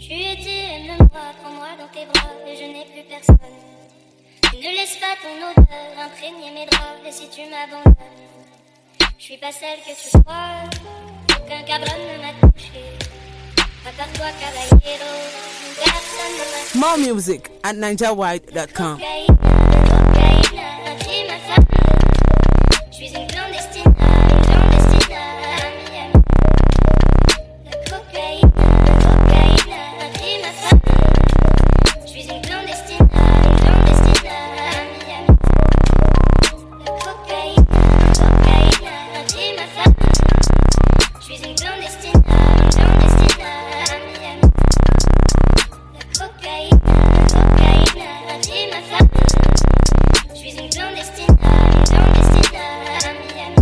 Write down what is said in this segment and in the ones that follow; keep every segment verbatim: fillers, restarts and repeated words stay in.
Tu étais de moi, prends-moi dans tes bras et je n'ai plus personne. Tu ne laisses pas ton odeur imprégner mes draps et si tu m'abandonnes, je suis pas celle que tu crois, aucun cabron ne m'a touché. À part toi, caballero, personne ne m'a touché. More music at ninja white dot com. Cocaïne, cocaïne, un crime infâme. Je suis une clandestine, une clandestine à Miami. La cocaïne, cocaïne, un crime infâme. Je suis une clandestine, une clandestine à Miami. La cocaïne, cocaïne, un crime infâme. Je suis une clandestine, une clandestine à Miami. La cocaïne, cocaïne, un crime infâme. Je suis une clandestine, une clandestine à Miami.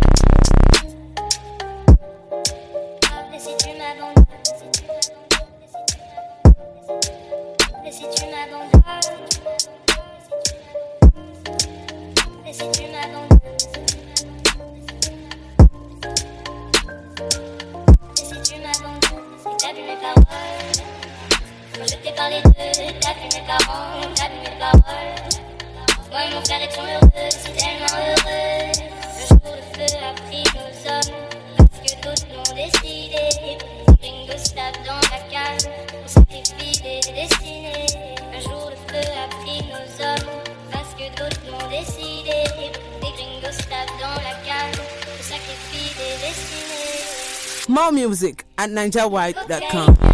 Et si tu m'abandonnes, et si tu m'abandonnes, et si tu m'abandonnes, et si tu m'abandonnes, si t'as vu mes paroles, quand je t'ai parlé d'eux, t'as vu mes parents, t'as vu mes paroles. Moi et mon frère étions heureux, si tellement heureux. Le jour le feu a pris nos hommes, parce que d'autres l'ont décidé. Gringo stable dans la cave, on sacrifie des destinées. Un jour le feu a pris nos hommes, parce que d'autres l'ont décidé. Des gringos stable dans la cave, on sacrifie des destinées. More music at ninja white dot com.